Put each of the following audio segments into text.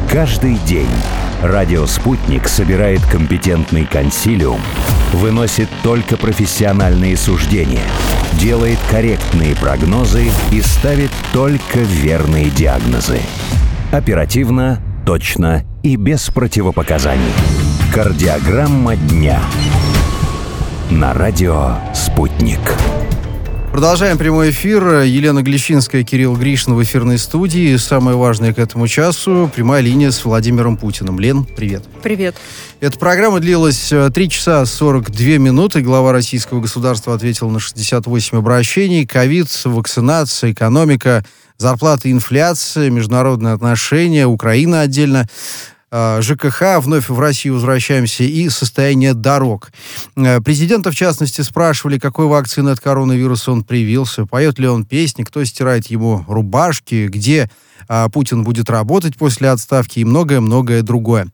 Каждый день радио «Спутник» собирает компетентный консилиум, выносит только профессиональные суждения, делает корректные прогнозы и ставит только верные диагнозы. Оперативно, точно и без противопоказаний. Кардиограмма дня. На радио «Спутник». Продолжаем прямой эфир. Елена Глещинская, Кирилл Гришин в эфирной студии. Самое важное к этому часу — прямая линия с Владимиром Путиным. Лен, привет. Привет. Эта программа длилась 3 часа 42 минуты. Глава российского государства ответил на 68 обращений. Ковид, вакцинация, экономика, зарплата, инфляция, международные отношения, Украина отдельно, ЖКХ, вновь в Россию возвращаемся, и состояние дорог. Президента, в частности, спрашивали, какой вакцины от коронавируса он привился, поет ли он песни, кто стирает ему рубашки, где Путин будет работать после отставки и многое-многое другое.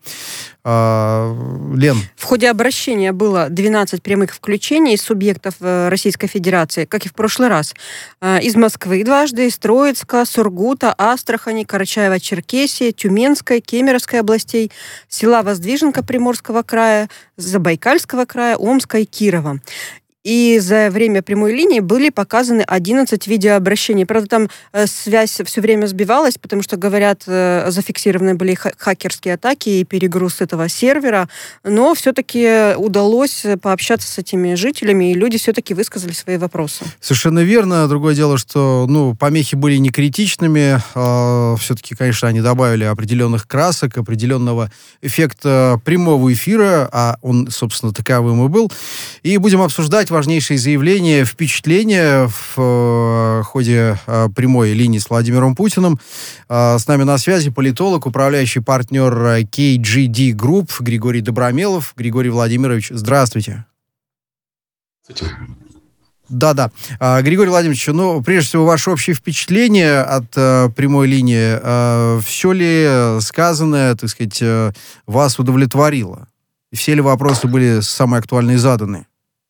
Лен. В ходе обращения было 12 прямых включений субъектов Российской Федерации, как и в прошлый раз. Из Москвы дважды, из Троицка, Сургута, Астрахани, Карачаева-Черкесии, Тюменской, Кемеровской областей, села Воздвиженка Приморского края, Забайкальского края, Омска и Кирова. И за время прямой линии были показаны 11 видеообращений. Правда, там связь все время сбивалась, потому что, говорят, зафиксированы были хакерские атаки и перегруз этого сервера. Но все-таки удалось пообщаться с этими жителями, и люди все-таки высказали свои вопросы. Совершенно верно. Другое дело, что помехи были не критичными. Все-таки, конечно, они добавили определенных красок, определенного эффекта прямого эфира, а он, собственно, таковым и был. И будем обсуждать важнейшие заявления, впечатления в ходе прямой линии с Владимиром Путиным. С нами на связи политолог, управляющий партнер KGD Group Григорий Добромелов. Григорий Владимирович, здравствуйте. Здравствуйте. Да. Григорий Владимирович, прежде всего, ваше общее впечатление от прямой линии. Все ли сказанное, так сказать, вас удовлетворило? И все ли вопросы были самые актуальные заданы?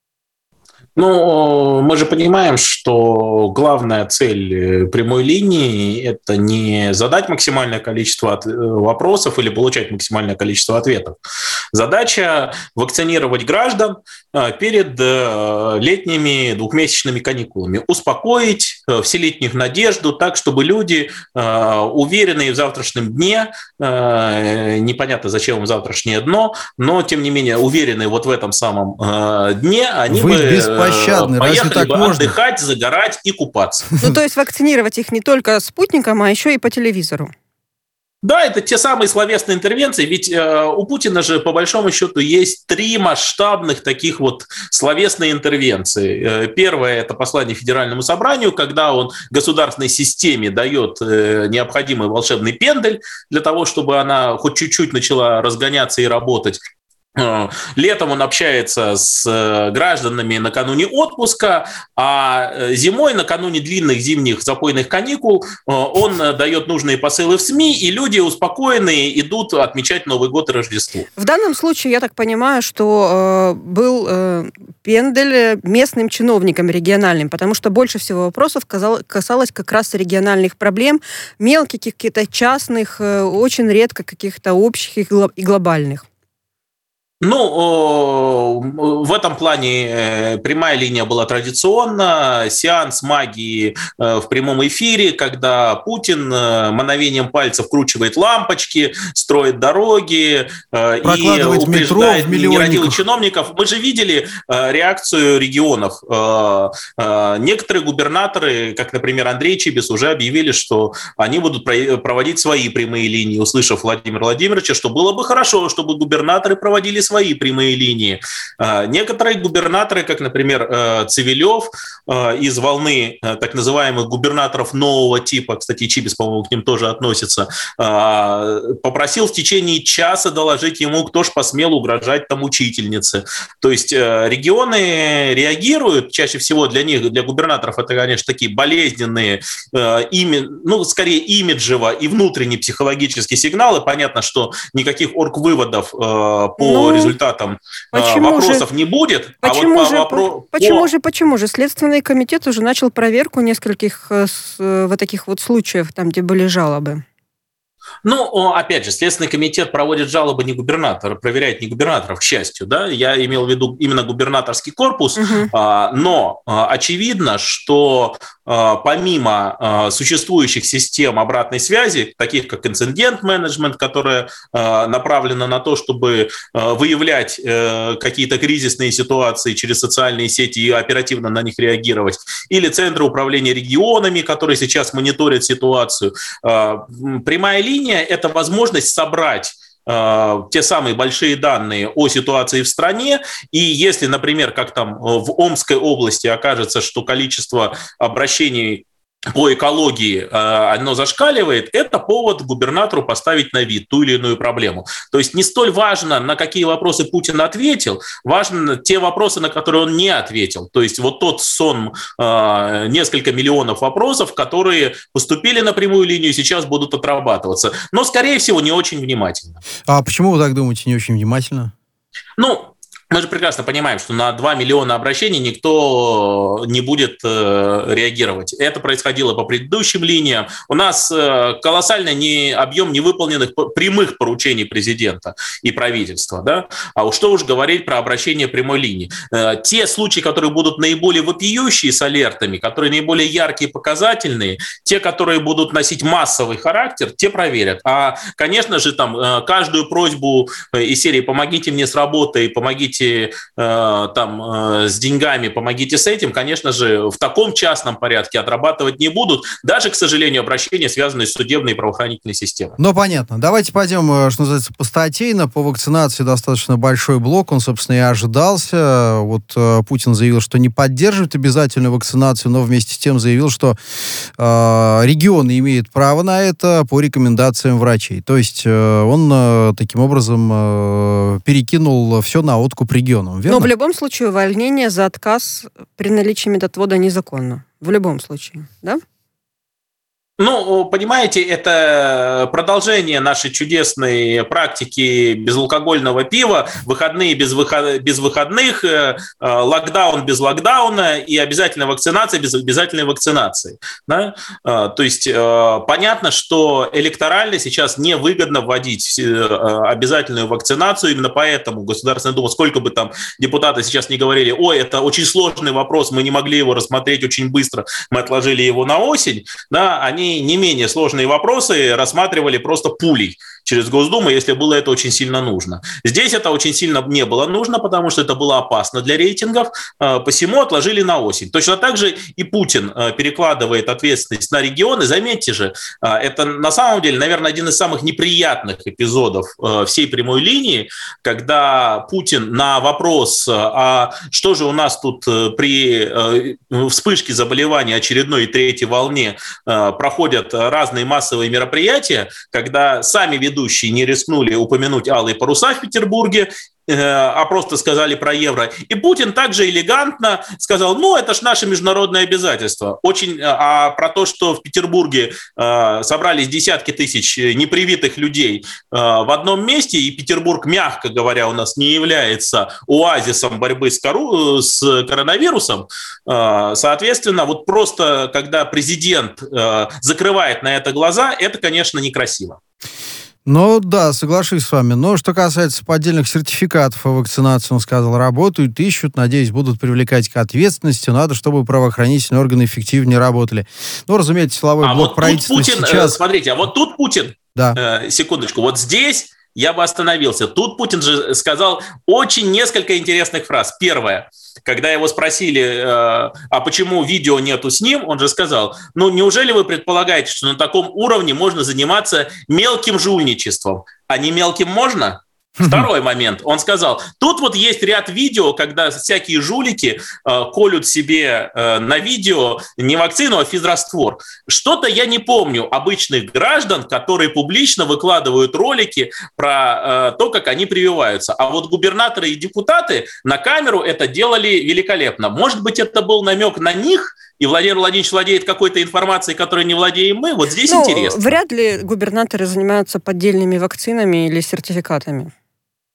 Мы же понимаем, что главная цель прямой линии – это не задать максимальное количество вопросов или получать максимальное количество ответов. Задача – вакцинировать граждан перед летними двухмесячными каникулами, успокоить, вселить в них надежду так, чтобы люди, уверенные в завтрашнем дне, непонятно, зачем им завтрашнее дно, но, тем не менее, уверенные вот в этом самом дне, они поехали бы отдыхать, загорать и купаться. То есть вакцинировать их не только спутником, а еще и по телевизору. Да, это те самые словесные интервенции, ведь у Путина же, по большому счету, есть 3 масштабных таких вот словесные интервенции. Первое – это послание Федеральному собранию, когда он государственной системе дает необходимый волшебный пендель для того, чтобы она хоть чуть-чуть начала разгоняться и работать. Летом он общается с гражданами накануне отпуска, а зимой, накануне длинных зимних запойных каникул, он дает нужные посылы в СМИ, и люди успокоенные идут отмечать Новый год и Рождество. В данном случае, я так понимаю, что был пендель местным чиновникам региональным, потому что больше всего вопросов касалось как раз региональных проблем, мелких, каких-то частных, очень редко каких-то общих и глобальных. В этом плане прямая линия была традиционна. Сеанс магии в прямом эфире, когда Путин мановением пальца вкручивает лампочки, строит дороги и упреждает нерадивых чиновников. Мы же видели реакцию регионов. Некоторые губернаторы, как, например, Андрей Чибис, уже объявили, что они будут проводить свои прямые линии, услышав Владимира Владимировича, что было бы хорошо, чтобы губернаторы проводили свои прямые линии. Некоторые губернаторы, как, например, Цивилев, из волны так называемых губернаторов нового типа, кстати, Чибис, по-моему, к ним тоже относится, попросил в течение часа доложить ему, кто ж посмел угрожать там учительнице. То есть регионы реагируют, чаще всего для них, для губернаторов, это, конечно, такие болезненные, скорее имиджево и внутренние психологические сигналы. Понятно, что никаких оргвыводов по результатам вопросов не будет. Почему же? Следственный комитет уже начал проверку нескольких вот таких вот случаев, там, где были жалобы. Опять же, Следственный комитет проводит жалобы не губернатора, проверяет не губернаторов, к счастью, да, я имел в виду именно губернаторский корпус, но очевидно, что помимо существующих систем обратной связи, таких как инцидент-менеджмент, которая направлена на то, чтобы выявлять какие-то кризисные ситуации через социальные сети и оперативно на них реагировать, или центры управления регионами, которые сейчас мониторят ситуацию, прямая линия – это возможность собрать те самые большие данные о ситуации в стране, и если, например, как там в Омской области окажется, что количество обращений по экологии оно зашкаливает, это повод губернатору поставить на вид ту или иную проблему. То есть не столь важно, на какие вопросы Путин ответил, важно те вопросы, на которые он не ответил. То есть вот тот сон, несколько миллионов вопросов, которые поступили на прямую линию, сейчас будут отрабатываться. Но, скорее всего, не очень внимательно. А почему вы так думаете, не очень внимательно? Мы же прекрасно понимаем, что на 2 миллиона обращений никто не будет реагировать. Это происходило по предыдущим линиям. У нас колоссальный объем невыполненных прямых поручений президента и правительства. Да? А уж что уж говорить про обращение прямой линии. Те случаи, которые будут наиболее вопиющие с алертами, которые наиболее яркие и показательные, те, которые будут носить массовый характер, те проверят. А, конечно же, там каждую просьбу из серии «помогите мне с работой», «помогите с деньгами, помогите с этим», конечно же, в таком частном порядке отрабатывать не будут. Даже, к сожалению, обращения, связанные с судебной и правоохранительной системой. Понятно. Давайте пойдем, что называется, постатейно. По вакцинации достаточно большой блок, он, собственно, и ожидался. Путин заявил, что не поддерживает обязательную вакцинацию, но вместе с тем заявил, что регионы имеют право на это по рекомендациям врачей. То есть он таким образом перекинул все на откуп регионам, верно? Но в любом случае увольнение за отказ при наличии медотвода незаконно. В любом случае, да? Понимаете, это продолжение нашей чудесной практики безалкогольного пива, выходные без выходных, локдаун без локдауна и обязательная вакцинация без обязательной вакцинации. Да? То есть понятно, что электорально сейчас невыгодно вводить обязательную вакцинацию, именно поэтому Государственная Дума, сколько бы там депутаты сейчас не говорили, это очень сложный вопрос, мы не могли его рассмотреть очень быстро, мы отложили его на осень, да, они не менее сложные вопросы рассматривали просто пулей через Госдуму, если было это очень сильно нужно. Здесь это очень сильно не было нужно, потому что это было опасно для рейтингов, посему отложили на осень. Точно так же и Путин перекладывает ответственность на регионы. Заметьте же, это на самом деле, наверное, один из самых неприятных эпизодов всей прямой линии, когда Путин на вопрос, а что же у нас тут при вспышке заболеваний очередной и третьей волне проходят разные массовые мероприятия, когда сами ведущие не рискнули упомянуть алые паруса в Петербурге, а просто сказали про евро. И Путин также элегантно сказал, это ж наше международное обязательство. А про то, что в Петербурге собрались десятки тысяч непривитых людей в одном месте, и Петербург, мягко говоря, у нас не является оазисом борьбы с коронавирусом, соответственно, просто когда президент закрывает на это глаза, это, конечно, некрасиво. Да, соглашусь с вами. Но что касается поддельных сертификатов о вакцинации, он сказал, работают, ищут, надеюсь, будут привлекать к ответственности. Надо, чтобы правоохранительные органы эффективнее работали. Разумеется, силовой блок правительства сейчас... Смотрите, тут Путин, да. Секундочку, здесь я бы остановился. Тут Путин же сказал несколько интересных фраз. Первое. Когда его спросили, а почему видео нету с ним, он же сказал, неужели вы предполагаете, что на таком уровне можно заниматься мелким жульничеством? А не мелким можно? Второй момент. Он сказал, тут есть ряд видео, когда всякие жулики колют себе на видео не вакцину, а физраствор. Что-то я не помню обычных граждан, которые публично выкладывают ролики про то, как они прививаются. А губернаторы и депутаты на камеру это делали великолепно. Может быть, это был намек на них, и Владимир Владимирович владеет какой-то информацией, которой не владеем мы? Здесь интересно. Вряд ли губернаторы занимаются поддельными вакцинами или сертификатами.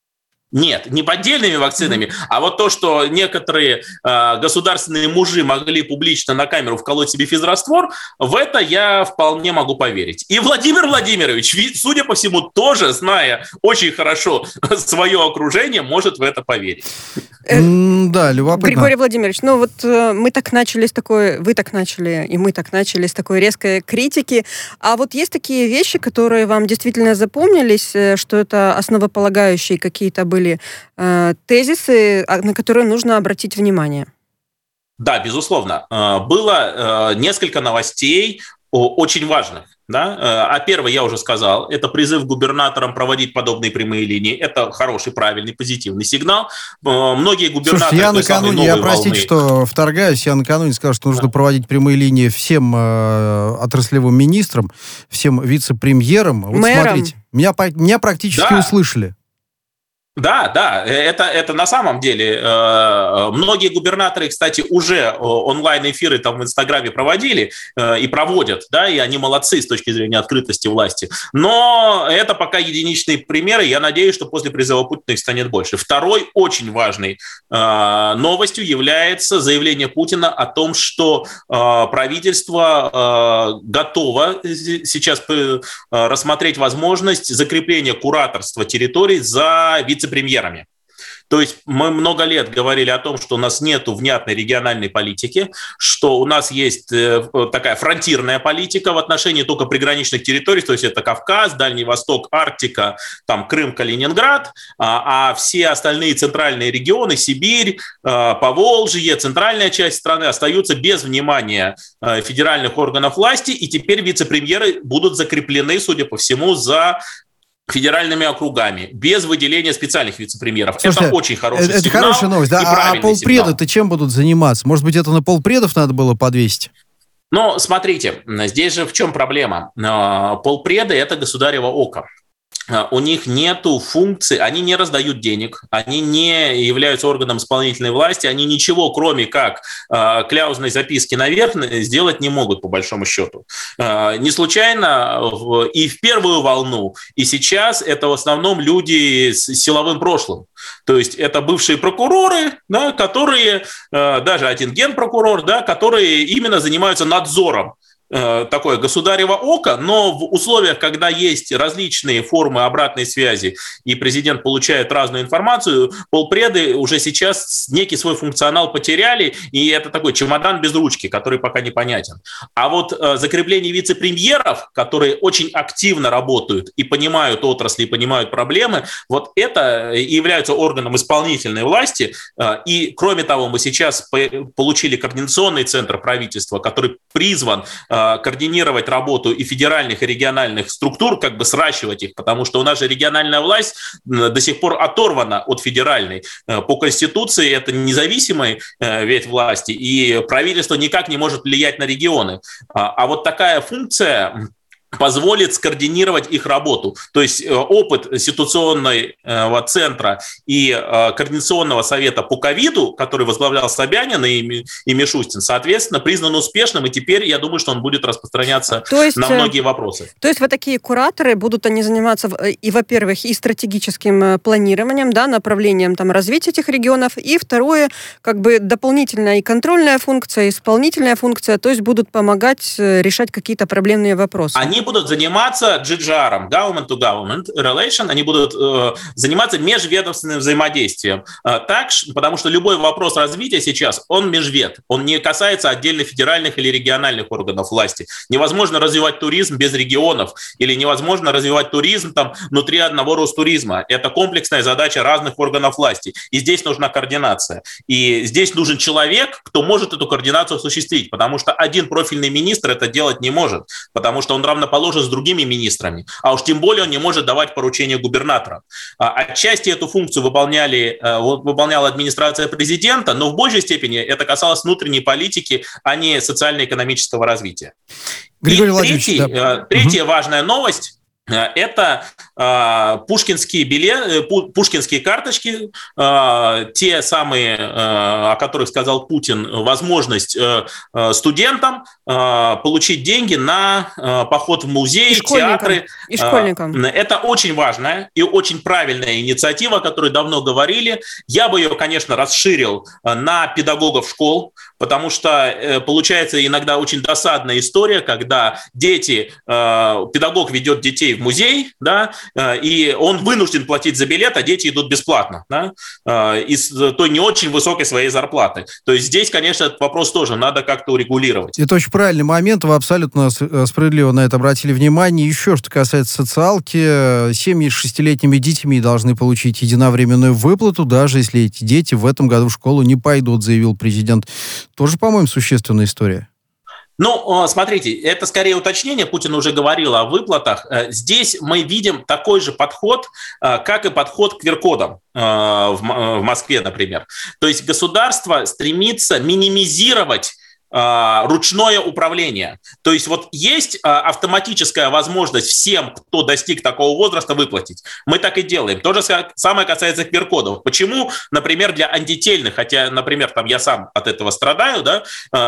Нет, не поддельными вакцинами, а вот то, что некоторые государственные мужи могли публично на камеру вколоть себе физраствор, в это я вполне могу поверить. И Владимир Владимирович, судя по всему, тоже, зная очень хорошо свое окружение, может в это поверить. Да, любопытно. Григорий Владимирович, ну вот мы так начали с такой, вы так начали, и мы так начали с такой резкой критики. А вот есть такие вещи, которые вам действительно запомнились, что это основополагающие какие-то были тезисы, на которые нужно обратить внимание? Да, безусловно. Было несколько новостей очень важных. Да? А первое, я уже сказал, это призыв губернаторам проводить подобные прямые линии. Это хороший, правильный, позитивный сигнал. Многие губернаторы... Слушайте, я простите, что вторгаюсь, я накануне сказал, что нужно проводить прямые линии всем отраслевым министрам, всем вице-премьерам. Вот мэрам. Смотрите, меня практически услышали. Да, это на самом деле. Многие губернаторы, кстати, уже онлайн-эфиры там в Инстаграме проводили и проводят, да, и они молодцы с точки зрения открытости власти. Но это пока единичные примеры. Я надеюсь, что после призыва Путина их станет больше. Второй очень важной новостью является заявление Путина о том, что правительство готово сейчас рассмотреть возможность закрепления кураторства территорий за вице-премьерами. То есть мы много лет говорили о том, что у нас нет внятной региональной политики, что у нас есть такая фронтирная политика в отношении только приграничных территорий, то есть это Кавказ, Дальний Восток, Арктика, там Крым, Калининград, а все остальные центральные регионы, Сибирь, Поволжье, центральная часть страны остаются без внимания федеральных органов власти, и теперь вице-премьеры будут закреплены, судя по всему, за федеральными округами, без выделения специальных вице-премьеров. Слушайте, это очень хороший сигнал. Это хорошая новость, да? А полпреды-то чем будут заниматься? Может быть, это на полпредов надо было подвесить? Но смотрите, здесь же в чем проблема? Полпреды – это государево око. У них нету функции, они не раздают денег, они не являются органом исполнительной власти, они ничего, кроме как кляузной записки наверх, сделать не могут, по большому счету. Не случайно и в первую волну, и сейчас это в основном люди с силовым прошлым. То есть это бывшие прокуроры, да, которые, даже один генпрокурор, да, которые именно занимаются надзором. Такое государево око, но в условиях, когда есть различные формы обратной связи и президент получает разную информацию, полпреды уже сейчас некий свой функционал потеряли, и это такой чемодан без ручки, который пока непонятен. А вот закрепление вице-премьеров, которые очень активно работают и понимают отрасли, и понимают проблемы, вот это и является органом исполнительной власти. И кроме того, мы сейчас получили координационный центр правительства, который призван координировать работу и федеральных, и региональных структур, как бы сращивать их, потому что у нас же региональная власть до сих пор оторвана от федеральной. По Конституции это независимая ветвь власти, и правительство никак не может влиять на регионы. А вот такая функция позволит скоординировать их работу. То есть опыт ситуационного центра и координационного совета по ковиду, который возглавлял Собянин и Мишустин, соответственно, признан успешным, и теперь я думаю, что он будет распространяться на многие вопросы. То есть вот такие кураторы, будут они заниматься и, во-первых, и стратегическим планированием, да, направлением там, развития этих регионов, и второе, как бы дополнительная и контрольная функция, и исполнительная функция, то есть будут помогать решать какие-то проблемные вопросы. Они будут заниматься GGR, Government to Government Relation, они будут заниматься межведомственным взаимодействием. Потому что любой вопрос развития сейчас, он межвед, он не касается отдельно федеральных или региональных органов власти. Невозможно развивать туризм без регионов, или невозможно развивать туризм там, внутри одного Ростуризма. Это комплексная задача разных органов власти. И здесь нужна координация. И здесь нужен человек, кто может эту координацию осуществить, потому что один профильный министр это делать не может, потому что он равноположен с другими министрами, а уж тем более он не может давать поручения губернаторам. Отчасти эту функцию выполняла администрация президента, но в большей степени это касалось внутренней политики, а не социально-экономического развития. Григорий И третья важная новость Это пушкинские карточки, те самые, о которых сказал Путин, возможность студентам получить деньги на поход в музеи, театры. И школьникам. Это очень важная и очень правильная инициатива, о которой давно говорили. Я бы ее, конечно, расширил на педагогов школ, потому что получается иногда очень досадная история, когда педагог ведет детей в музей, да, и он вынужден платить за билет, а дети идут бесплатно, да, из той не очень высокой своей зарплаты. То есть здесь, конечно, этот вопрос тоже надо как-то урегулировать. Это очень правильный момент, вы абсолютно справедливо на это обратили внимание. Еще что касается социалки, семьи с 6-летними детьми должны получить единовременную выплату, даже если эти дети в этом году в школу не пойдут, заявил президент. Тоже, по-моему, существенная история. Ну, смотрите, это скорее уточнение, Путин уже говорил о выплатах. Здесь мы видим такой же подход, как и подход к QR-кодам в Москве, например. То есть государство стремится минимизировать ручное управление. То есть вот есть автоматическая возможность всем, кто достиг такого возраста, выплатить. Мы так и делаем. То же самое касается QR-кодов. Почему, например, для антительных, хотя, например, там я сам от этого страдаю, да,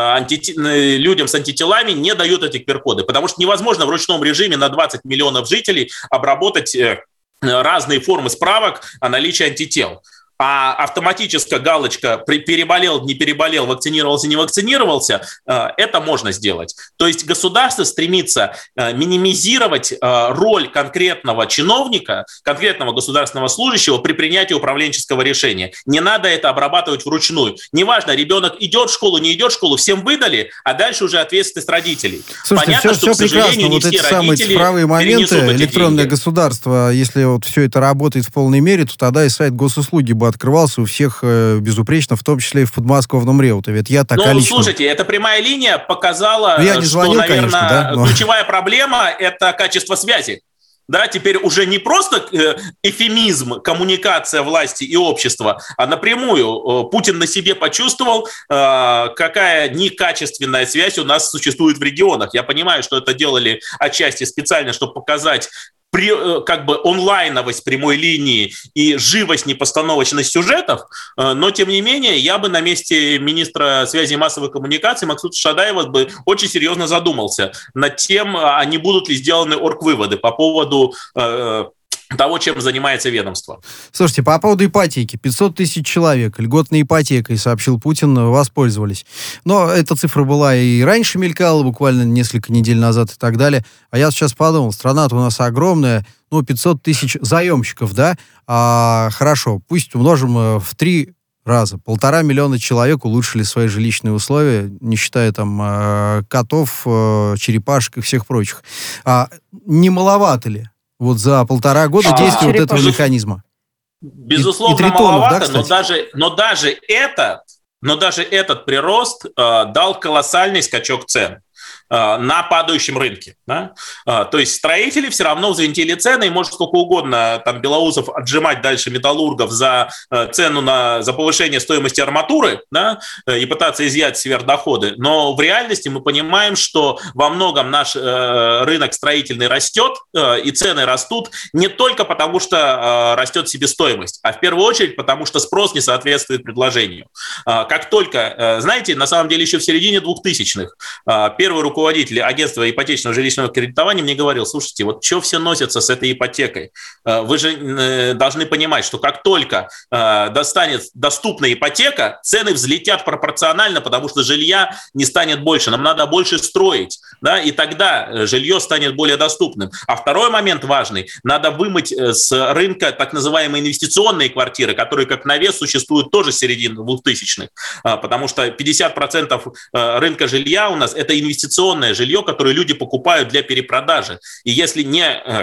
людям с антителами не дают эти QR-коды, потому что невозможно в ручном режиме на 20 миллионов жителей обработать разные формы справок о наличии антител. А автоматическая галочка переболел, не переболел, вакцинировался, не вакцинировался, это можно сделать. То есть государство стремится минимизировать роль конкретного чиновника, конкретного государственного служащего при принятии управленческого решения. Не надо это обрабатывать вручную. Неважно, ребенок идет в школу, не идет в школу, всем выдали, а дальше уже ответственность родителей. Слушайте, понятно, все прекрасно. Вот эти самые цифровые моменты, электронное государство, если вот все это работает в полной мере, то тогда и сайт госуслуги бы открывался у всех безупречно, в том числе и в подмосковном Реутове. Это я так лично... Слушайте, эта прямая линия показала, звонил, что, наверное, конечно, да, но... ключевая проблема – это качество связи. Да, теперь уже не просто эвфемизм, коммуникация власти и общества, а напрямую Путин на себе почувствовал, какая некачественная связь у нас существует в регионах. Я понимаю, что это делали отчасти специально, чтобы показать как бы онлайновость прямой линии и живость, непостановочность сюжетов, но, тем не менее, я бы на месте министра связи и массовых коммуникаций Максута Шадаева бы очень серьезно задумался над тем, а не будут ли сделаны оргвыводы по поводу того, чем занимается ведомство. Слушайте, по поводу ипотеки. 500 тысяч человек льготной ипотекой, сообщил Путин, воспользовались. Но эта цифра была и раньше мелькала, буквально несколько недель назад и так далее. А я сейчас подумал, страна-то у нас огромная, 500 тысяч заемщиков, да? Хорошо, пусть умножим в 3 раза. 1,5 миллиона человек улучшили свои жилищные условия, не считая там котов, черепашек и всех прочих. Не маловато ли? Вот за 1,5 года действия вот этого механизма. Безусловно, маловато, да, но даже этот прирост дал колоссальный скачок цен на падающем рынке. Да? То есть строители все равно взвинтили цены, и может сколько угодно там Белоусов отжимать дальше металлургов за цену за повышение стоимости арматуры, да, и пытаться изъять сверхдоходы. Но в реальности мы понимаем, что во многом наш рынок строительный растет, и цены растут не только потому, что растет себестоимость, а в первую очередь потому, что спрос не соответствует предложению. Как только, знаете, на самом деле еще в середине 2000-х первый руководитель агентства ипотечного жилищного кредитования мне говорил: слушайте, вот что все носятся с этой ипотекой? Вы же должны понимать, что как только достанет доступная ипотека, цены взлетят пропорционально, потому что жилья не станет больше, нам надо больше строить, да, и тогда жилье станет более доступным. А второй момент важный, надо вымыть с рынка так называемые инвестиционные квартиры, которые как навес существуют тоже с середины 2000-х, потому что 50% рынка жилья у нас – это инвестиционное жилье, которое люди покупают для перепродажи. И если не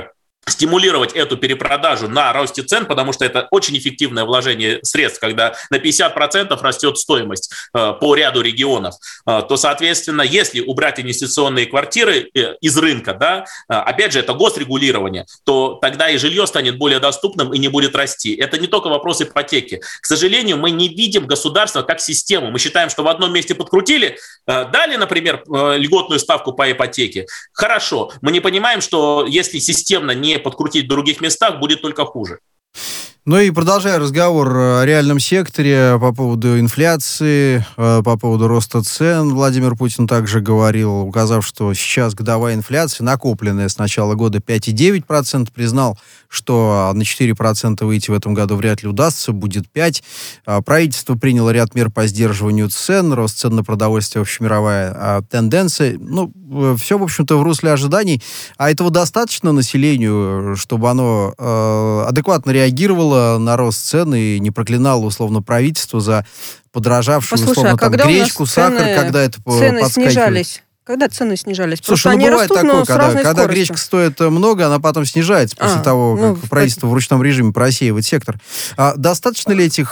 стимулировать эту перепродажу на росте цен, потому что это очень эффективное вложение средств, когда на 50% растет стоимость по ряду регионов, то, соответственно, если убрать инвестиционные квартиры из рынка, да, опять же, это госрегулирование, то тогда и жилье станет более доступным и не будет расти. Это не только вопрос ипотеки. К сожалению, мы не видим государство как систему. Мы считаем, что в одном месте подкрутили, дали, например, льготную ставку по ипотеке. Хорошо. Мы не понимаем, что если системно не подкрутить в других местах, будет только хуже. Ну и продолжая разговор о реальном секторе по поводу инфляции, по поводу роста цен, Владимир Путин также говорил, указав, что сейчас годовая инфляция, накопленная с начала года 5,9%, признал, что на 4% выйти в этом году вряд ли удастся, будет 5%. Правительство приняло ряд мер по сдерживанию цен, рост цен на продовольствие, общемировая тенденция. Ну, все, в общем-то, в русле ожиданий. А этого достаточно населению, чтобы оно адекватно реагировало на рост цен и не проклинало, условно, правительство за подорожавшую, условно, там, гречку, сахар, когда это подскакивает. Снижались? Когда цены снижались? Слушай, ну бывает такое, когда гречка стоит много, она потом снижается после того, как правительство в ручном режиме просеивает сектор. Достаточно ли этих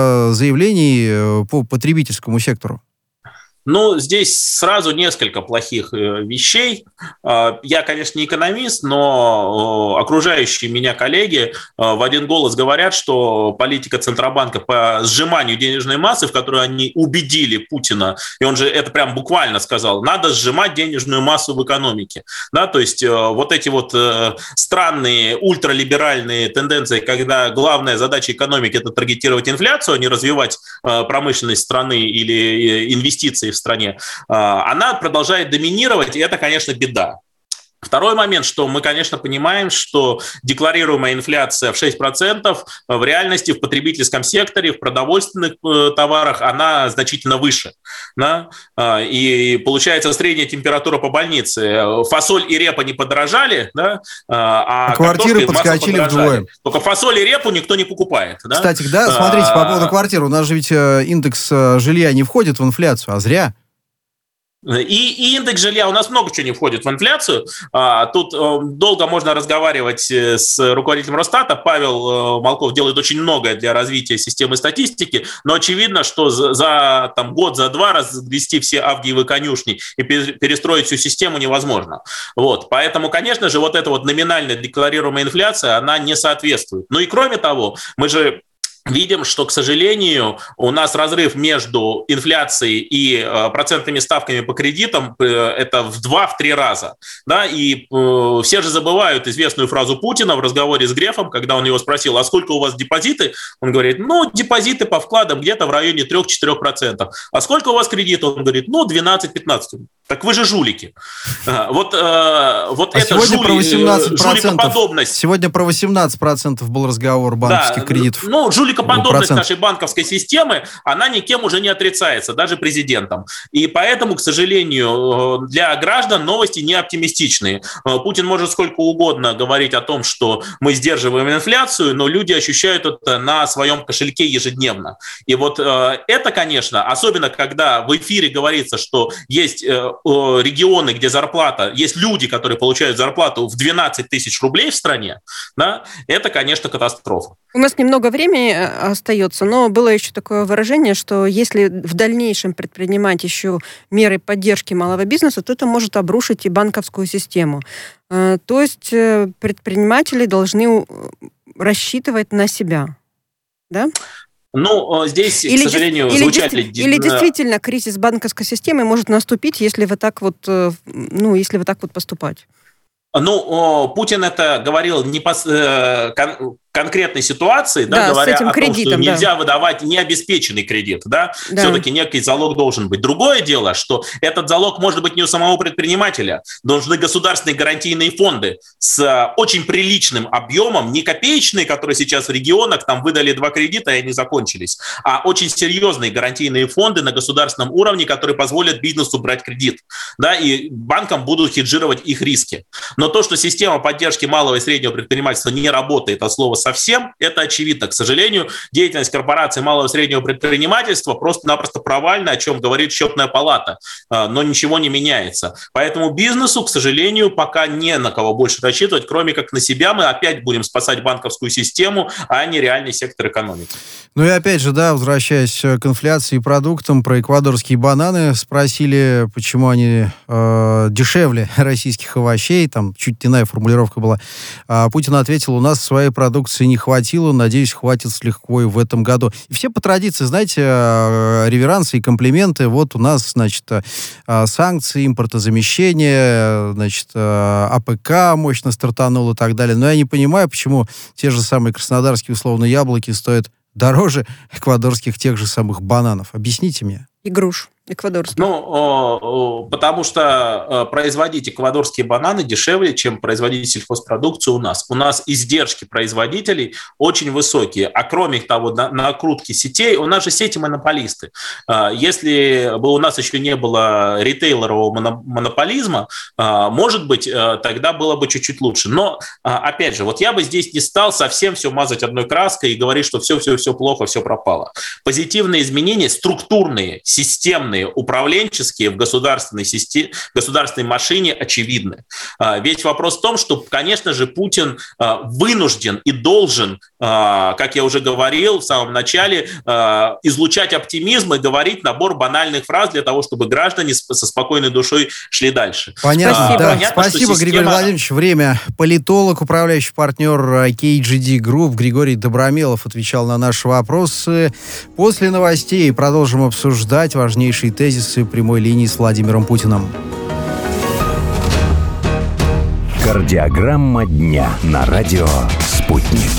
заявлений по потребительскому сектору? Ну, здесь сразу несколько плохих вещей. Я, конечно, не экономист, но окружающие меня коллеги в один голос говорят, что политика Центробанка по сжиманию денежной массы, в которую они убедили Путина, и он же это прям буквально сказал, надо сжимать денежную массу в экономике. Да, то есть вот эти вот странные ультралиберальные тенденции, когда главная задача экономики – это таргетировать инфляцию, а не развивать промышленность страны или инвестиции в стране, она продолжает доминировать, и это, конечно, беда. Второй момент, что мы, конечно, понимаем, что декларируемая инфляция в 6% в реальности в потребительском секторе, в продовольственных товарах, она значительно выше. Да? И получается средняя температура по больнице. Фасоль и репа не подорожали, да? А квартиры подскочили вдвое. Только фасоль и репу никто не покупает. Да? Кстати, да, смотрите, по поводу квартир. У нас же ведь индекс жилья не входит в инфляцию, а зря. И индекс жилья, у нас много чего не входит в инфляцию. Тут долго можно разговаривать с руководителем Росстата. Павел Молков делает очень многое для развития системы статистики, но очевидно, что за год, за два развести все авгиевы конюшни и перестроить всю систему невозможно. Вот. Поэтому, конечно же, вот эта вот номинальная декларируемая инфляция, она не соответствует. Ну и кроме того, мы же видим, что, к сожалению, у нас разрыв между инфляцией и процентными ставками по кредитам это в 2-3 раза. Да? И все же забывают известную фразу Путина в разговоре с Грефом, когда он его спросил, а сколько у вас депозиты? Он говорит, депозиты по вкладам где-то в районе 3-4%. А сколько у вас кредитов? Он говорит, 12-15%. Так вы же жулики. Вот это жуликоподобность. Сегодня про 18% был разговор банковских кредитов. Жуликоподобность нашей банковской системы, она никем уже не отрицается, даже президентом. И поэтому, к сожалению, для граждан новости не оптимистичные. Путин может сколько угодно говорить о том, что мы сдерживаем инфляцию, но люди ощущают это на своем кошельке ежедневно. И вот это, конечно, особенно когда в эфире говорится, что есть регионы, где зарплата, есть люди, которые получают зарплату в 12 тысяч рублей в стране, да, это, конечно, катастрофа. У нас немного времени остается, но было еще такое выражение, что если в дальнейшем предпринимать еще меры поддержки малого бизнеса, то это может обрушить и банковскую систему. То есть предприниматели должны рассчитывать на себя, да? Здесь, к сожалению, звучат ли... Или действительно кризис банковской системы может наступить, если вы так вот, если вы так вот поступать? Путин это говорил не конкретной ситуации, говоря о том, что нельзя выдавать необеспеченный кредит. Да? Все-таки некий залог должен быть. Другое дело, что этот залог может быть не у самого предпринимателя. Должны государственные гарантийные фонды с очень приличным объемом, не копеечные, которые сейчас в регионах, там выдали 2 кредита, и они закончились, а очень серьезные гарантийные фонды на государственном уровне, которые позволят бизнесу брать кредит. Да? И банкам будут хеджировать их риски. Но то, что система поддержки малого и среднего предпринимательства не работает от слова совсем, это очевидно. К сожалению, деятельность корпораций малого и среднего предпринимательства просто-напросто провальна, о чем говорит Счетная палата, но ничего не меняется. Поэтому бизнесу, к сожалению, пока не на кого больше рассчитывать, кроме как на себя. Мы опять будем спасать банковскую систему, а не реальный сектор экономики. Ну и опять же, да, возвращаясь к инфляции и продуктам, про эквадорские бананы спросили, почему они дешевле российских овощей, там чуть иная формулировка была. Путин ответил, у нас своей продукции не хватило, надеюсь, хватит с лихвой в этом году. И все по традиции, знаете, реверансы и комплименты. Вот у нас, значит, санкции, импортозамещение, значит, АПК мощно стартанул и так далее. Но я не понимаю, почему те же самые краснодарские условно яблоки стоят дороже эквадорских тех же самых бананов. Объясните мне. И груш эквадорских. Потому что производить эквадорские бананы дешевле, чем производить сельхозпродукцию у нас. У нас издержки производителей очень высокие. А кроме того, накрутки сетей, у нас же сети монополисты. Если бы у нас еще не было ритейлерового монополизма, может быть, тогда было бы чуть-чуть лучше. Но, опять же, вот я бы здесь не стал совсем все мазать одной краской и говорить, что все плохо, все пропало. Позитивные изменения, структурные, системные, управленческие в государственной машине очевидны. Весь вопрос в том, что, конечно же, Путин вынужден и должен, как я уже говорил в самом начале, излучать оптимизм и говорить набор банальных фраз для того, чтобы граждане со спокойной душой шли дальше. Понятно. Спасибо, Григорий Владимирович. Время. Политолог, управляющий партнер KGD Group Григорий Добромелов отвечал на наши вопросы. После новостей продолжим обсуждать важнейшие тезисы прямой линии с Владимиром Путиным. Кардиограмма дня на радио «Спутник».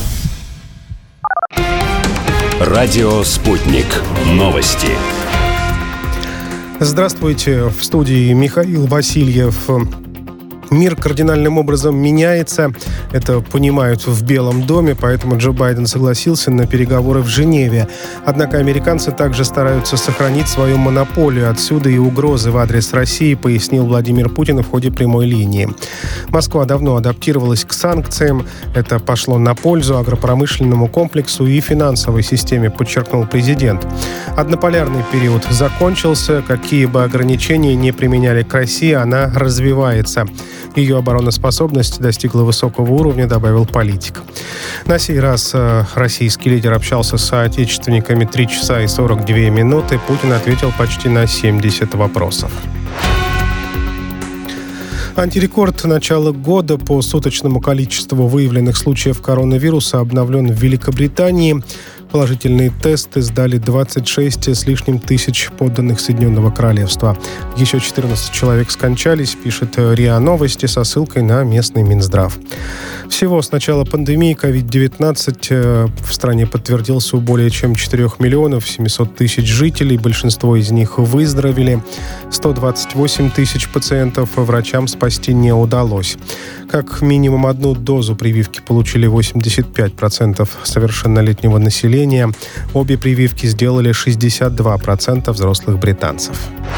Радио «Спутник». Новости. Здравствуйте. В студии Михаил Васильев. Мир кардинальным образом меняется. Это понимают в Белом доме, поэтому Джо Байден согласился на переговоры в Женеве. Однако американцы также стараются сохранить свою монополию. Отсюда и угрозы в адрес России, пояснил Владимир Путин в ходе прямой линии. Москва давно адаптировалась к санкциям. Это пошло на пользу агропромышленному комплексу и финансовой системе, подчеркнул президент. Однополярный период закончился. Какие бы ограничения не применяли к России, она развивается. Ее обороноспособность достигла высокого уровня, добавил политик. На сей раз российский лидер общался с соотечественниками 3 часа и 42 минуты. Путин ответил почти на 70 вопросов. Антирекорд начала года по суточному количеству выявленных случаев коронавируса обновлен в Великобритании. Положительные тесты сдали 26 с лишним тысяч подданных Соединенного Королевства. Еще 14 человек скончались, пишет РИА Новости со ссылкой на местный Минздрав. Всего с начала пандемии COVID-19 в стране подтвердился у более чем 4 миллионов 700 тысяч жителей. Большинство из них выздоровели. 128 тысяч пациентов врачам спасти не удалось. Как минимум одну дозу прививки получили 85% совершеннолетнего населения. Обе прививки сделали 62% взрослых британцев.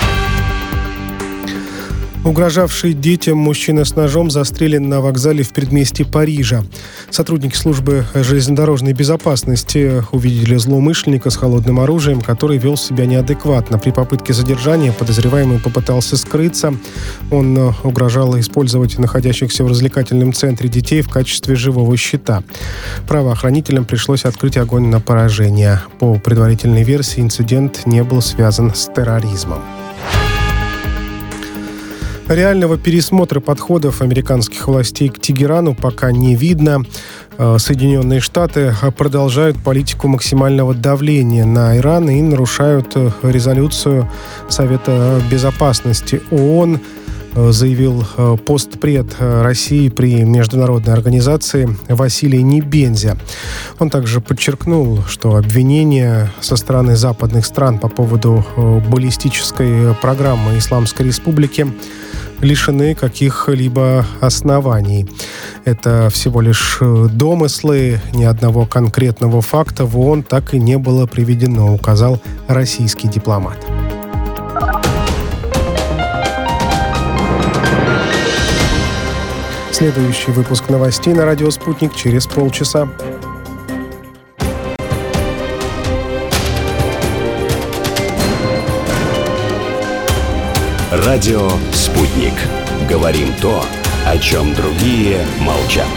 Угрожавший детям мужчина с ножом застрелен на вокзале в предместье Парижа. Сотрудники службы железнодорожной безопасности увидели злоумышленника с холодным оружием, который вел себя неадекватно. При попытке задержания подозреваемый попытался скрыться. Он угрожал использовать находящихся в развлекательном центре детей в качестве живого щита. Правоохранителям пришлось открыть огонь на поражение. По предварительной версии, инцидент не был связан с терроризмом. Реального пересмотра подходов американских властей к Тегерану пока не видно. Соединенные Штаты продолжают политику максимального давления на Иран и нарушают резолюцию Совета Безопасности ООН, заявил постпред России при международной организации Василий Небензя. Он также подчеркнул, что обвинения со стороны западных стран по поводу баллистической программы Исламской Республики лишены каких-либо оснований. Это всего лишь домыслы, ни одного конкретного факта в ООН так и не было приведено, указал российский дипломат. Следующий выпуск новостей на радио «Спутник» через полчаса. Радио «Спутник». Говорим то, о чем другие молчат.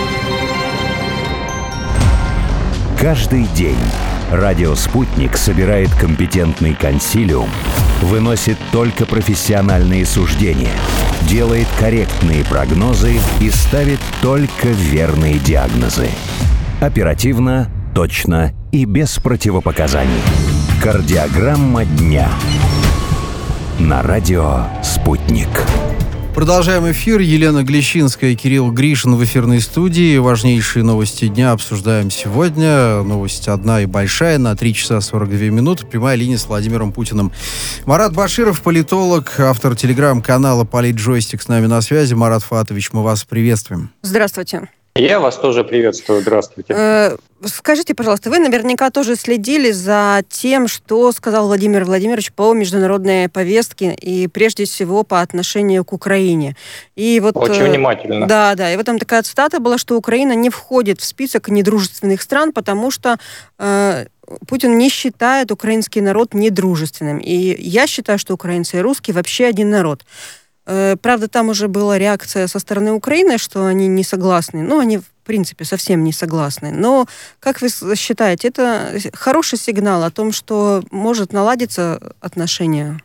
Каждый день радио «Спутник» собирает компетентный консилиум, выносит только профессиональные суждения, делает корректные прогнозы и ставит только верные диагнозы. Оперативно, точно и без противопоказаний. Кардиограмма дня. На радио «Спутник». Продолжаем эфир. Елена Глещинская и Кирилл Гришин в эфирной студии. Важнейшие новости дня обсуждаем сегодня. Новость одна и большая на 3 часа 42 минуты. Прямая линия с Владимиром Путиным. Марат Баширов, политолог, автор телеграм-канала «Политджойстик» с нами на связи. Марат Фатович, мы вас приветствуем. Здравствуйте. Я вас тоже приветствую. Здравствуйте. Скажите, пожалуйста, вы наверняка тоже следили за тем, что сказал Владимир Владимирович по международной повестке и прежде всего по отношению к Украине. И вот, очень внимательно. Да. И вот там такая цитата была, что Украина не входит в список недружественных стран, потому что Путин не считает украинский народ недружественным. И я считаю, что украинцы и русские вообще один народ. Правда, там уже была реакция со стороны Украины, что они не согласны. Ну, они, в принципе, совсем не согласны. Но, как вы считаете, это хороший сигнал о том, что может наладиться отношения?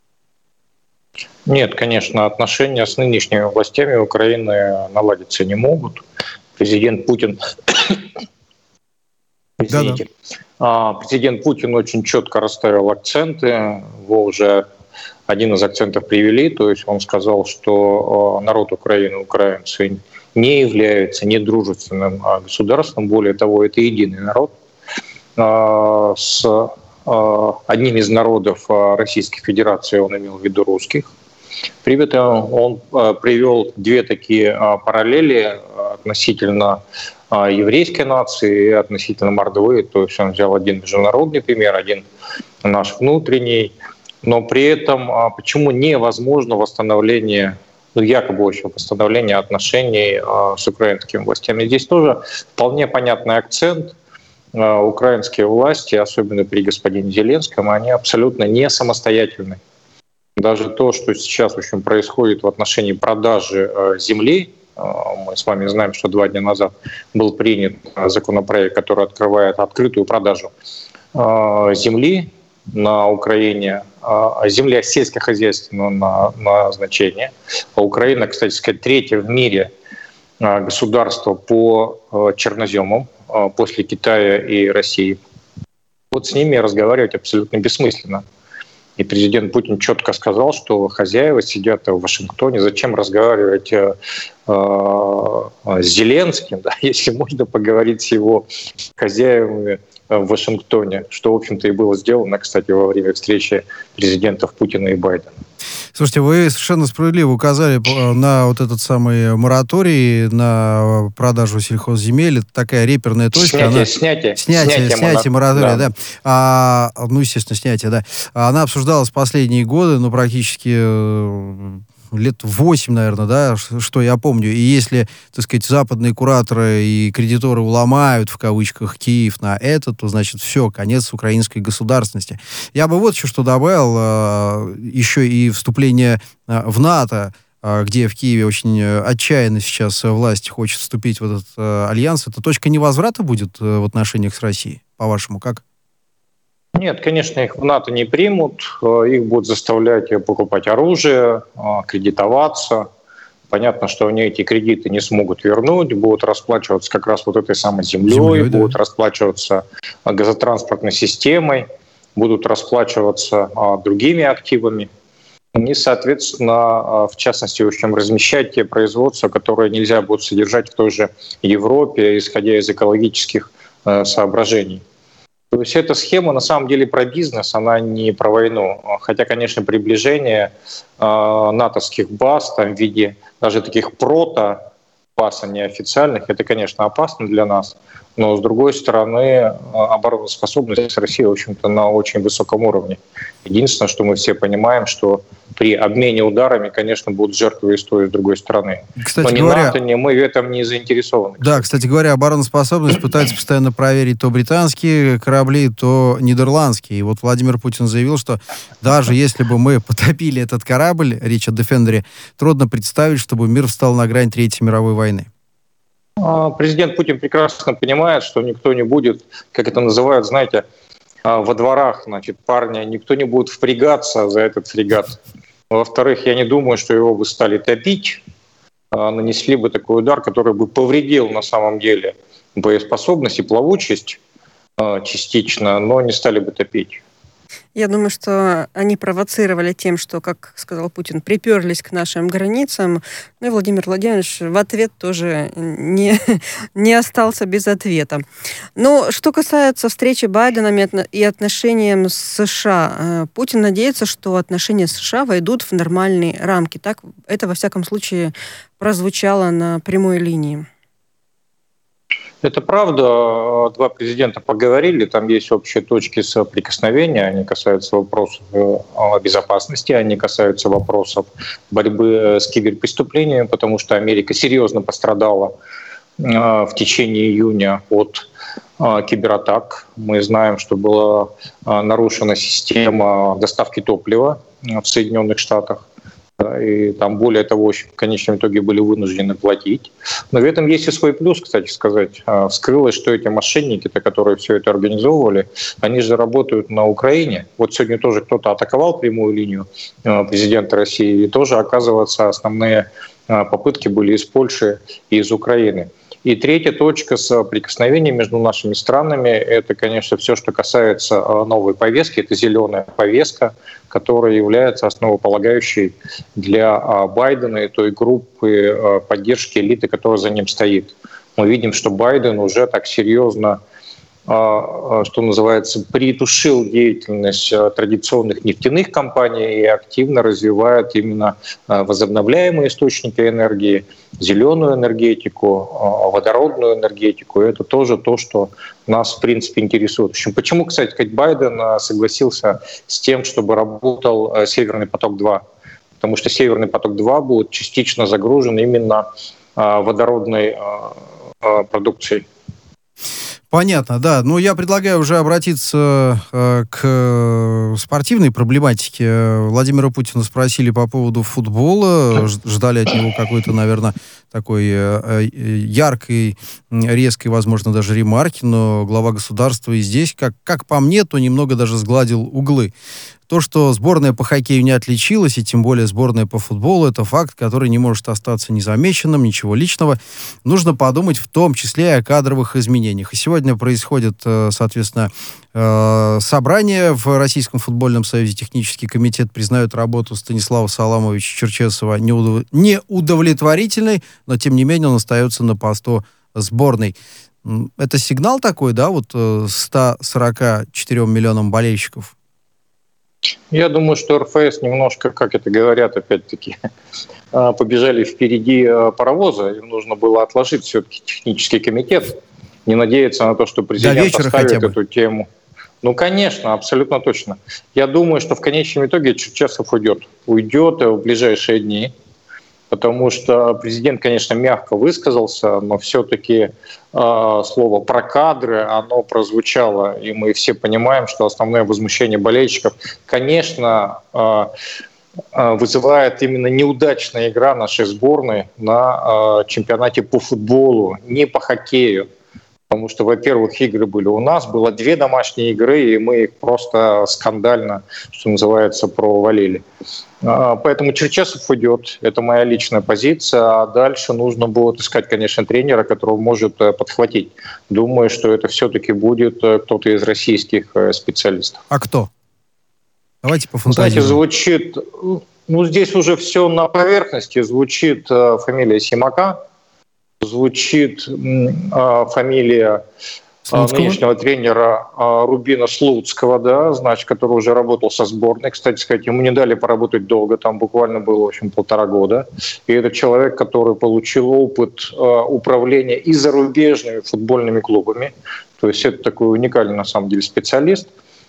Нет, конечно, отношения с нынешними властями Украины наладиться не могут. Президент Путин... Извините. Президент Путин очень четко расставил акценты. Его уже один из акцентов привели, то есть он сказал, что народ Украины, украинцы, не являются недружественным государством, более того, это единый народ с одним из народов Российской Федерации, он имел в виду русских. При этом он привел две такие параллели относительно еврейской нации и относительно мордвы, то есть он взял один международный пример, один наш внутренний. Но при этом почему невозможно восстановление, якобы восстановление отношений с украинскими властями? Здесь тоже вполне понятный акцент. Украинские власти, особенно при господине Зеленском, они абсолютно не самостоятельны. Даже то, что сейчас в общем, происходит в отношении продажи земли, мы с вами знаем, что 2 дня назад был принят законопроект, который открывает открытую продажу земли на Украине, земля сельскохозяйственного назначения. Украина, кстати сказать, 3-е в мире государство по черноземам после Китая и России. Вот с ними разговаривать абсолютно бессмысленно. И президент Путин четко сказал, что хозяева сидят в Вашингтоне. Зачем разговаривать с Зеленским, да, если можно поговорить с его хозяевами в Вашингтоне, что, в общем-то, и было сделано, кстати, во время встречи президентов Путина и Байдена. Слушайте, вы совершенно справедливо указали на вот этот самый мораторий на продажу сельхозземель. Это такая реперная точка. Снятие моратория, да. Естественно, снятие, да. Она обсуждалась последние годы, практически лет 8, наверное, да, что я помню. И если, так сказать, западные кураторы и кредиторы уломают, в кавычках, Киев на это, то, значит, все, конец украинской государственности. Я бы вот еще что добавил. Еще и вступление в НАТО, где в Киеве очень отчаянно сейчас власть хочет вступить в этот альянс. Это точка невозврата будет в отношениях с Россией? По-вашему, как? Нет, конечно, их в НАТО не примут, их будут заставлять покупать оружие, кредитоваться. Понятно, что они эти кредиты не смогут вернуть, будут расплачиваться как раз вот этой самой землей, будут расплачиваться газотранспортной системой, будут расплачиваться другими активами. И, соответственно, в частности, в общем, размещать те производства, которые нельзя будет содержать в той же Европе, исходя из экологических соображений. То есть эта схема на самом деле про бизнес, она не про войну. Хотя, конечно, приближение натовских баз там, в виде даже таких прото-баз, а не официальных, это, конечно, опасно для нас. Но, с другой стороны, обороноспособность России, в общем-то, на очень высоком уровне. Единственное, что мы все понимаем, что при обмене ударами, конечно, будут жертвы и с той, и с другой стороны. Кстати Но ни говоря, НАТО, ни мы в этом не заинтересованы. Да, кстати говоря, обороноспособность пытается постоянно проверить то британские корабли, то нидерландские. И вот Владимир Путин заявил, что даже если бы мы потопили этот корабль, речь о Defender'е, трудно представить, чтобы мир встал на грань Третьей мировой войны. Президент Путин прекрасно понимает, что никто не будет, как это называют, знаете, во дворах, значит, парня, никто не будет впрягаться за этот фрегат. Во-вторых, я не думаю, что его бы стали топить, нанесли бы такой удар, который бы повредил на самом деле боеспособность и плавучесть частично, но не стали бы топить. Я думаю, что они провоцировали тем, что, как сказал Путин, приперлись к нашим границам. Ну и Владимир Владимирович в ответ тоже не остался без ответа. Но что касается встречи Байдена и отношений с США, Путин надеется, что отношения с США войдут в нормальные рамки. Так это, во всяком случае, прозвучало на прямой линии. Это правда. Два президента поговорили, там есть общие точки соприкосновения, они касаются вопросов безопасности, они касаются вопросов борьбы с киберпреступлениями, потому что Америка серьезно пострадала в течение июня от кибератак. Мы знаем, что была нарушена система доставки топлива в Соединенных Штатах. И там, более того, в конечном итоге были вынуждены платить. Но в этом есть и свой плюс, кстати сказать. Вскрылось, что эти мошенники-то, которые все это организовывали, они же работают на Украине. Вот сегодня тоже кто-то атаковал прямую линию президента России, и тоже, оказывается, основные попытки были из Польши и из Украины. И третья точка соприкосновения между нашими странами – это, конечно, все, что касается новой повестки. Это зеленая повестка, которая является основополагающей для Байдена и той группы поддержки элиты, которая за ним стоит. Мы видим, что Байден уже так серьезно, что называется, притушил деятельность традиционных нефтяных компаний и активно развивает именно возобновляемые источники энергии, зеленую энергетику, водородную энергетику. И это тоже то, что нас, в принципе, интересует. В общем, почему, кстати, Байден согласился с тем, чтобы работал «Северный поток-2»? Потому что «Северный поток-2» будет частично загружен именно водородной продукцией. Понятно, да. Но я предлагаю уже обратиться к спортивной проблематике. Владимира Путина спросили по поводу футбола. Ждали от него какой-то, наверное, такой яркой, резкой, возможно, даже ремарки. Но глава государства и здесь, как по мне, то немного даже сгладил углы. То, что сборная по хоккею не отличилась, и тем более сборная по футболу, это факт, который не может остаться незамеченным, ничего личного. Нужно подумать в том числе и о кадровых изменениях. И сегодня происходит, соответственно, собрание в Российском футбольном союзе. Технический комитет признает работу Станислава Саламовича Черчесова неудовлетворительной, но, тем не менее, он остается на посту сборной. Это сигнал такой, да, вот 144 миллионам болельщиков? Я думаю, что РФС немножко, как это говорят, опять-таки, побежали впереди паровоза. Им нужно было отложить все-таки технический комитет, не надеяться на то, что президент оставит эту тему. Ну, конечно, абсолютно точно. Я думаю, что в конечном итоге Черчесов уйдет. Уйдет в ближайшие дни, потому что президент, конечно, мягко высказался, но все-таки слово про кадры, оно прозвучало, и мы все понимаем, что основное возмущение болельщиков, конечно, вызывает именно неудачная игра нашей сборной на чемпионате по футболу, не по хоккею. Потому что, во-первых, игры были у нас, было 2 домашние игры, и мы их просто скандально, что называется, провалили. Поэтому Черчесов уйдет, это моя личная позиция, а дальше нужно будет искать, конечно, тренера, которого может подхватить. Думаю, что это все-таки будет кто-то из российских специалистов. А кто? Давайте пофантазируем. Знаете, звучит, здесь уже все на поверхности, звучит фамилия Симака, звучит фамилия нынешнего тренера Рубина Слуцкого, да, значит, который уже работал со сборной. Кстати сказать, ему не дали поработать долго, там буквально было, в общем, 1,5 года. И это человек, который получил опыт управления и зарубежными футбольными клубами. То есть это такой уникальный, на самом деле, специалист.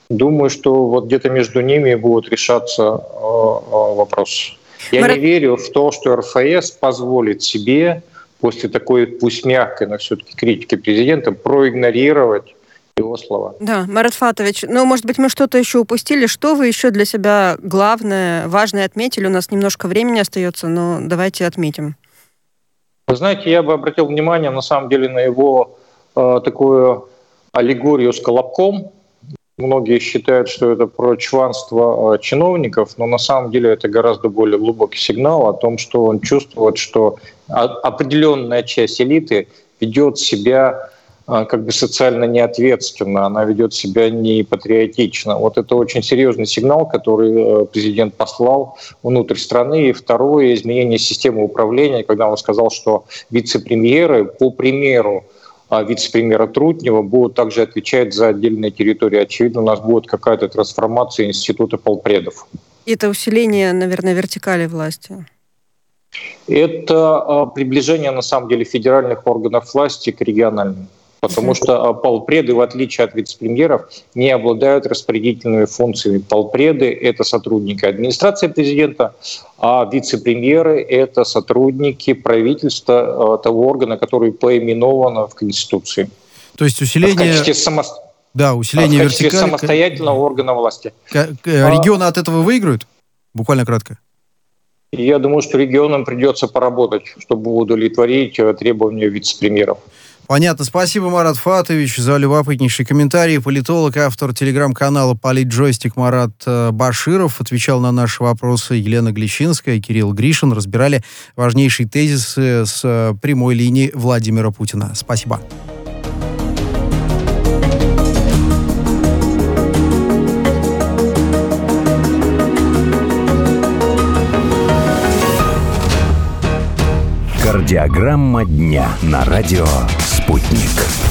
Думаю, что вот где-то между ними будет решаться вопрос. Я не верю в то, что РФС позволит себе после такой, пусть мягкой, но все-таки критики президента, проигнорировать его слова. Да, Марат Фатович, может быть, мы что-то еще упустили? Что вы еще для себя главное, важное отметили? У нас немножко времени остается, но давайте отметим. Вы знаете, я бы обратил внимание, на самом деле, на его такую аллегорию с колобком. Многие считают, что это про чванство чиновников, но на самом деле это гораздо более глубокий сигнал о том, что он чувствует, что определенная часть элиты ведет себя как бы социально неответственно, она ведет себя непатриотично. Вот это очень серьезный сигнал, который президент послал внутрь страны. И второе — изменение системы управления, когда он сказал, что вице-премьеры, по примеру вице-премьера Трутнева, будут также отвечать за отдельные территории. Очевидно, у нас будет какая-то трансформация института полпредов. Это усиление, наверное, вертикали власти. Это приближение, на самом деле, федеральных органов власти к региональным. Потому что полпреды, в отличие от вице-премьеров, не обладают распорядительными функциями. Полпреды — это сотрудники администрации президента, а вице-премьеры — это сотрудники правительства, того органа, который поименован в Конституции. То есть усиление... усиление в качестве вертикали... самостоятельного органа власти. Регионы от этого выиграют? Буквально кратко. Я думаю, что регионам придется поработать, чтобы удовлетворить требования вице-премьеров. Понятно. Спасибо, Марат Фатович, за любопытнейший комментарий. Политолог, автор телеграм-канала «Политджойстик» Марат Баширов отвечал на наши вопросы. Елена Глещинская, Кирилл Гришин разбирали важнейшие тезисы с прямой линии Владимира Путина. Спасибо. Кардиограмма дня на радио «Спутник».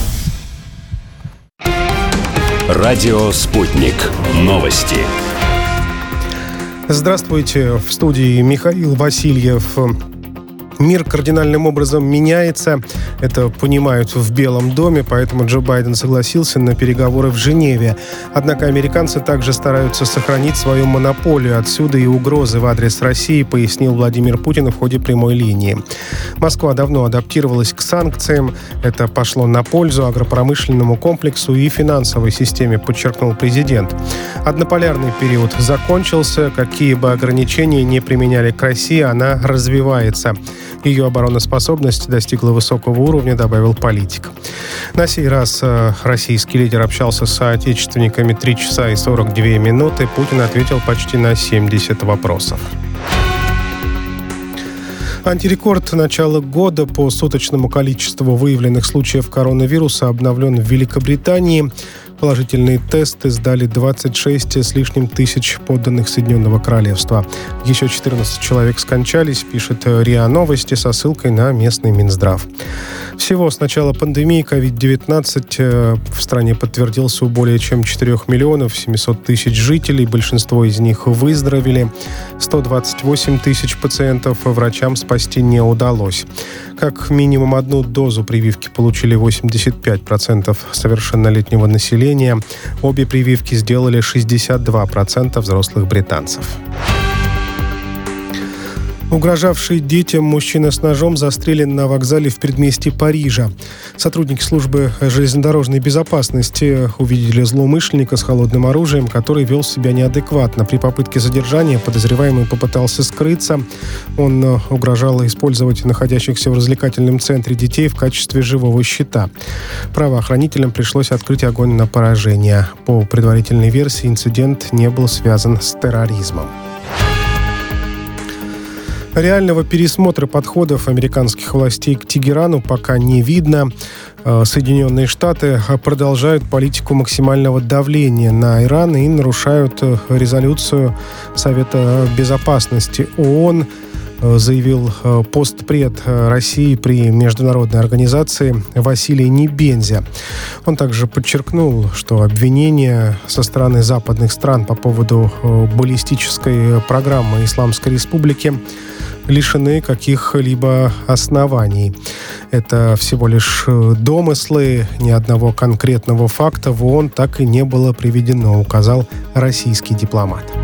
Радио «Спутник». Новости. Здравствуйте. В студии Михаил Васильев. Мир кардинальным образом меняется. Это понимают в Белом доме, поэтому Джо Байден согласился на переговоры в Женеве. Однако американцы также стараются сохранить свою монополию. Отсюда и угрозы в адрес России, пояснил Владимир Путин в ходе прямой линии. Москва давно адаптировалась к санкциям. Это пошло на пользу агропромышленному комплексу и финансовой системе, подчеркнул президент. Однополярный период закончился. Какие бы ограничения не применяли к России, она развивается. Ее обороноспособность достигла высокого уровня, добавил политик. На сей раз российский лидер общался с соотечественниками 3 часа и 42 минуты. Путин ответил почти на 70 вопросов. Антирекорд начала года по суточному количеству выявленных случаев коронавируса обновлен в Великобритании. Положительные тесты сдали 26 с лишним тысяч подданных Соединенного Королевства. Еще 14 человек скончались, пишет РИА Новости со ссылкой на местный Минздрав. Всего с начала пандемии COVID-19 в стране подтвердился у более чем 4 миллионов 700 тысяч жителей. Большинство из них выздоровели. 128 тысяч пациентов врачам спасти не удалось. Как минимум одну дозу прививки получили 85% совершеннолетнего населения. Обе прививки сделали 62% взрослых британцев. Угрожавший детям мужчина с ножом застрелен на вокзале в предместье Парижа. Сотрудники службы железнодорожной безопасности увидели злоумышленника с холодным оружием, который вел себя неадекватно. При попытке задержания подозреваемый попытался скрыться. Он угрожал использовать находящихся в развлекательном центре детей в качестве живого щита. Правоохранителям пришлось открыть огонь на поражение. По предварительной версии, инцидент не был связан с терроризмом. Реального пересмотра подходов американских властей к Тегерану пока не видно. Соединенные Штаты продолжают политику максимального давления на Иран и нарушают резолюцию Совета Безопасности ООН, заявил постпред России при международной организации Василий Небензя. Он также подчеркнул, что обвинения со стороны западных стран по поводу баллистической программы Исламской Республики лишены каких-либо оснований. Это всего лишь домыслы, ни одного конкретного факта в ООН так и не было приведено, указал российский дипломат.